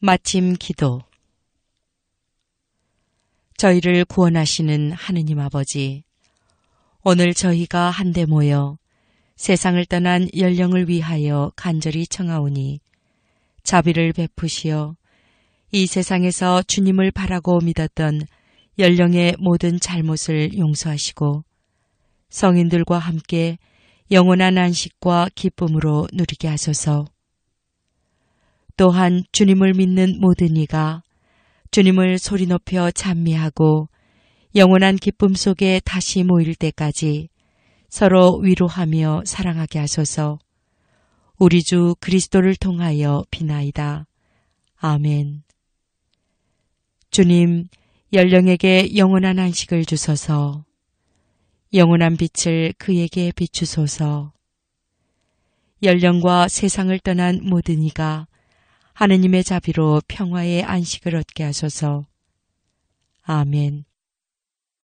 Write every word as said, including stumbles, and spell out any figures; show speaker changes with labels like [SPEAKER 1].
[SPEAKER 1] 마침 기도. 저희를 구원하시는 하느님 아버지, 오늘 저희가 한데 모여 세상을 떠난 연령을 위하여 간절히 청하오니 자비를 베푸시어 이 세상에서 주님을 바라고 믿었던 연령의 모든 잘못을 용서하시고 성인들과 함께 영원한 안식과 기쁨으로 누리게 하소서. 또한 주님을 믿는 모든 이가 주님을 소리 높여 찬미하고 영원한 기쁨 속에 다시 모일 때까지 서로 위로하며 사랑하게 하소서. 우리 주 그리스도를 통하여 비나이다. 아멘. 주님, 연령에게 영원한 안식을 주소서. 영원한 빛을 그에게 비추소서. 연령과 세상을 떠난 모든 이가 하느님의 자비로 평화의 안식을 얻게 하소서. 아멘.